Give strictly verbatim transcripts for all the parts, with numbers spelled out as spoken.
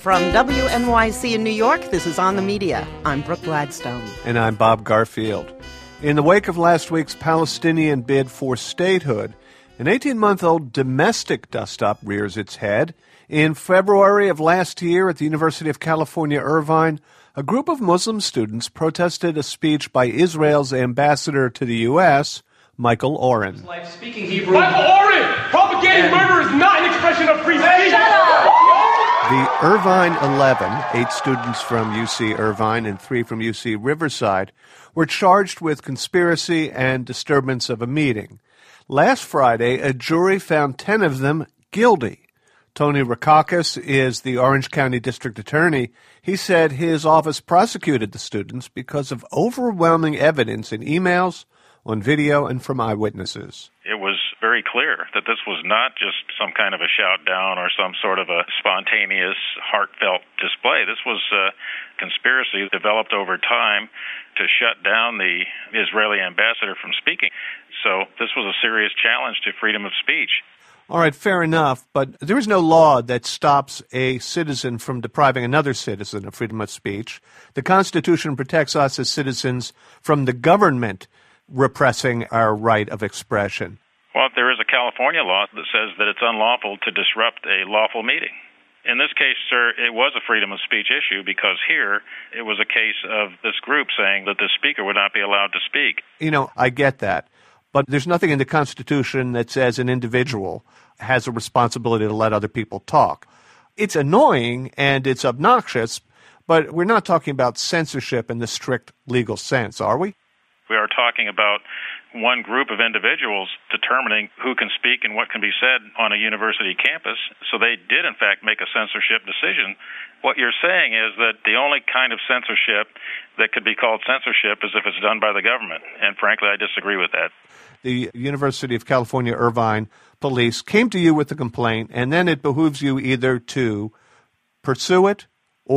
From W N Y C in New York, this is On the Media. I'm Brooke Gladstone. And I'm Bob Garfield. In the wake of last week's Palestinian bid for statehood, an eighteen-month-old domestic dust-up rears its head. In February of last year at the University of California, Irvine, a group of Muslim students protested a speech by Israel's ambassador to the U S, Michael Oren. Like speaking Hebrew. Michael Oren! Propagating murder is not an expression of free speech! Shut up! The Irvine eleven, eight students from U C Irvine and three from U C Riverside, were charged with conspiracy and disturbance of a meeting. Last Friday, a jury found ten of them guilty. Tony Rackauckas is the Orange County District Attorney. He said his office prosecuted the students because of overwhelming evidence in emails, on video, and from eyewitnesses. It was very clear that this was not just some kind of a shout down or some sort of a spontaneous, heartfelt display. This was a conspiracy developed over time to shut down the Israeli ambassador from speaking. So this was a serious challenge to freedom of speech. All right, fair enough, but there is no law that stops a citizen from depriving another citizen of freedom of speech. The Constitution protects us as citizens from the government repressing our right of expression. Well, there is a California law that says that it's unlawful to disrupt a lawful meeting. In this case, sir, it was a freedom of speech issue because here it was a case of this group saying that the speaker would not be allowed to speak. You know, I get that, but there's nothing in the Constitution that says an individual has a responsibility to let other people talk. It's annoying and it's obnoxious, but we're not talking about censorship in the strict legal sense, are we? We are talking about one group of individuals determining who can speak and what can be said on a university campus. So they did, in fact, make a censorship decision. What you're saying is that the only kind of censorship that could be called censorship is if it's done by the government. And frankly, I disagree with that. The University of California, Irvine police came to you with the complaint, and then it behooves you either to pursue it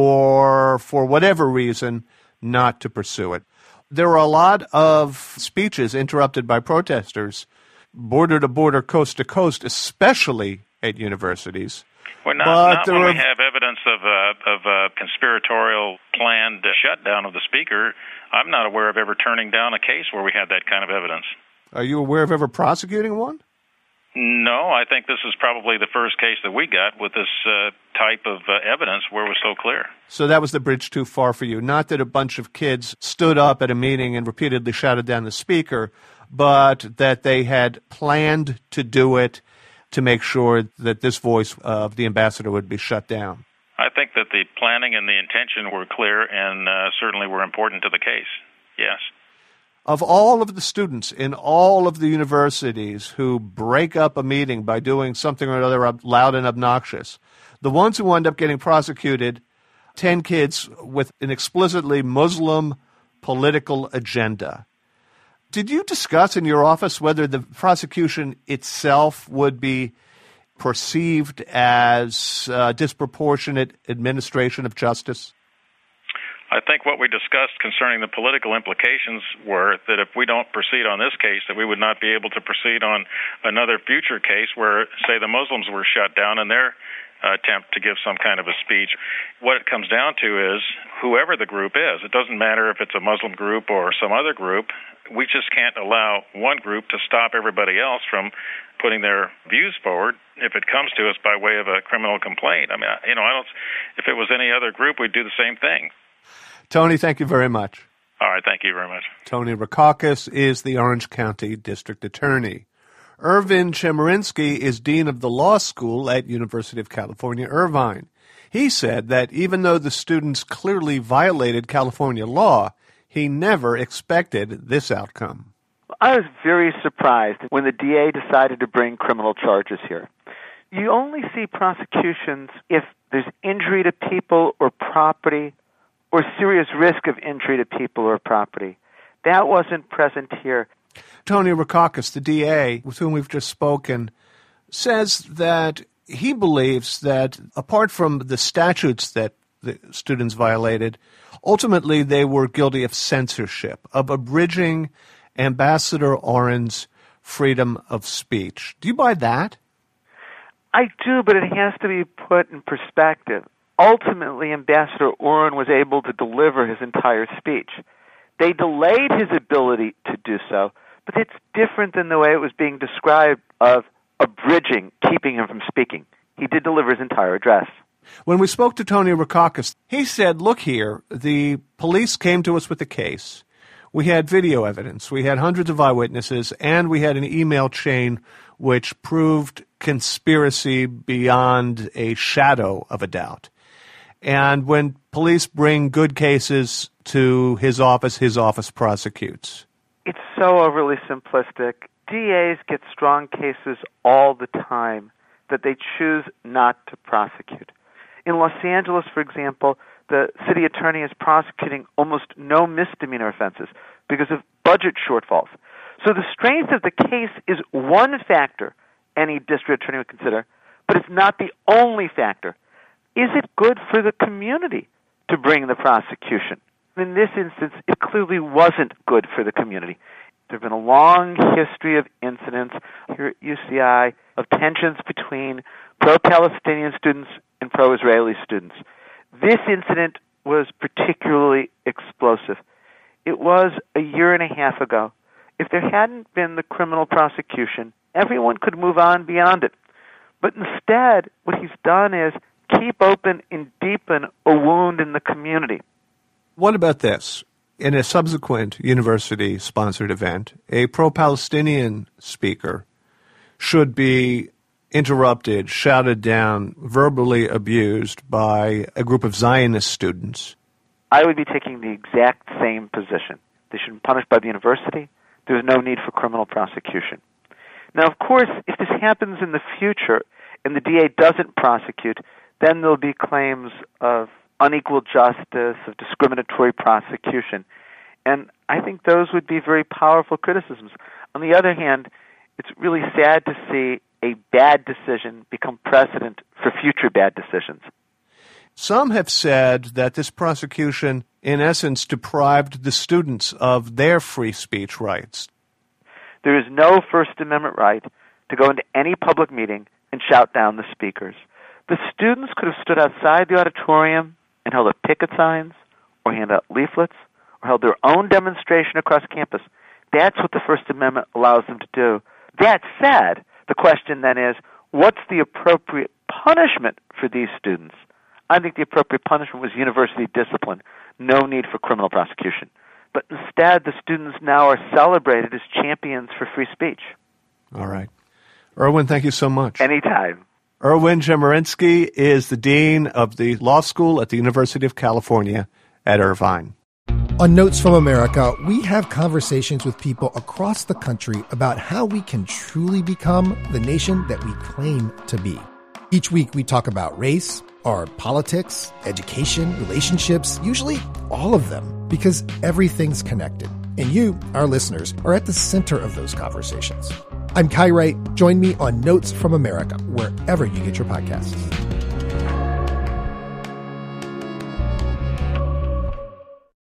or, for whatever reason, not to pursue it. There were a lot of speeches interrupted by protesters, border to border, coast to coast, especially at universities. Well, not, not when we have evidence of a, of a conspiratorial planned shutdown of the speaker. I'm not aware of ever turning down a case where we had that kind of evidence. Are you aware of ever prosecuting one? No, I think this is probably the first case that we got with this uh, type of uh, evidence where it was so clear. So that was the bridge too far for you. Not that a bunch of kids stood up at a meeting and repeatedly shouted down the speaker, but that they had planned to do it to make sure that this voice of the ambassador would be shut down. I think that the planning and the intention were clear and uh, certainly were important to the case, yes. Of all of the students in all of the universities who break up a meeting by doing something or another loud and obnoxious, the ones who end up getting prosecuted, ten kids with an explicitly Muslim political agenda. Did you discuss in your office whether the prosecution itself would be perceived as uh, disproportionate administration of justice? I think what we discussed concerning the political implications were that if we don't proceed on this case, that we would not be able to proceed on another future case where, say, the Muslims were shut down in their uh, attempt to give some kind of a speech. What it comes down to is whoever the group is. It doesn't matter if it's a Muslim group or some other group. We just can't allow one group to stop everybody else from putting their views forward if it comes to us by way of a criminal complaint. I mean, you know, I don't. If it was any other group, we'd do the same thing. Tony, thank you very much. All right, thank you very much. Tony Rackauckas is the Orange County District Attorney. Ervin Chemerinsky is Dean of the Law School at University of California, Irvine. He said that even though the students clearly violated California law, he never expected this outcome. I was very surprised when the D A decided to bring criminal charges here. You only see prosecutions if there's injury to people or property or serious risk of injury to people or property. That wasn't present here. Tony Rackauckas, the D A, with whom we've just spoken, says that he believes that apart from the statutes that the students violated, ultimately they were guilty of censorship, of abridging Ambassador Oren's freedom of speech. Do you buy that? I do, but it has to be put in perspective. ultimately Ambassador Oren was able to deliver his entire speech. They delayed his ability to do so, but it's different than the way it was being described of abridging, keeping him from speaking. He did deliver his entire address. When we spoke to Tony Rackauckas, he said, look here, the police came to us with the case. We had video evidence. We had hundreds of eyewitnesses, and we had an email chain which proved conspiracy beyond a shadow of a doubt. And when police bring good cases to his office, his office prosecutes. It's so overly simplistic. D As get strong cases all the time that they choose not to prosecute. In Los Angeles, for example, the city attorney is prosecuting almost no misdemeanor offenses because of budget shortfalls. So the strength of the case is one factor any district attorney would consider, but it's not the only factor. Is it good for the community to bring the prosecution? In this instance, it clearly wasn't good for the community. There have been a long history of incidents here at U C I of tensions between pro-Palestinian students and pro-Israeli students. This incident was particularly explosive. It was a year and a half ago. If there hadn't been the criminal prosecution, everyone could move on beyond it. But instead, what he's done is keep open and deepen a wound in the community. What about this? In a subsequent university-sponsored event, a pro-Palestinian speaker should be interrupted, shouted down, verbally abused by a group of Zionist students. I would be taking the exact same position. They should be punished by the university. There's no need for criminal prosecution. Now, of course, if this happens in the future and the D A doesn't prosecute, then there'll be claims of unequal justice, of discriminatory prosecution. And I think those would be very powerful criticisms. On the other hand, it's really sad to see a bad decision become precedent for future bad decisions. Some have said that this prosecution, in essence, deprived the students of their free speech rights. There is no First Amendment right to go into any public meeting and shout down the speakers. The students could have stood outside the auditorium and held up picket signs or handed out leaflets or held their own demonstration across campus. That's what the First Amendment allows them to do. That said, the question then is, what's the appropriate punishment for these students? I think the appropriate punishment was university discipline, no need for criminal prosecution. But instead, the students now are celebrated as champions for free speech. All right. Erwin, thank you so much. Anytime. Erwin Chemerinsky is the Dean of the Law School at the University of California at Irvine. On Notes from America, we have conversations with people across the country about how we can truly become the nation that we claim to be. Each week, we talk about race, our politics, education, relationships, usually all of them, because everything's connected. And you, our listeners, are at the center of those conversations. I'm Kai Wright. Join me on Notes from America, wherever you get your podcasts.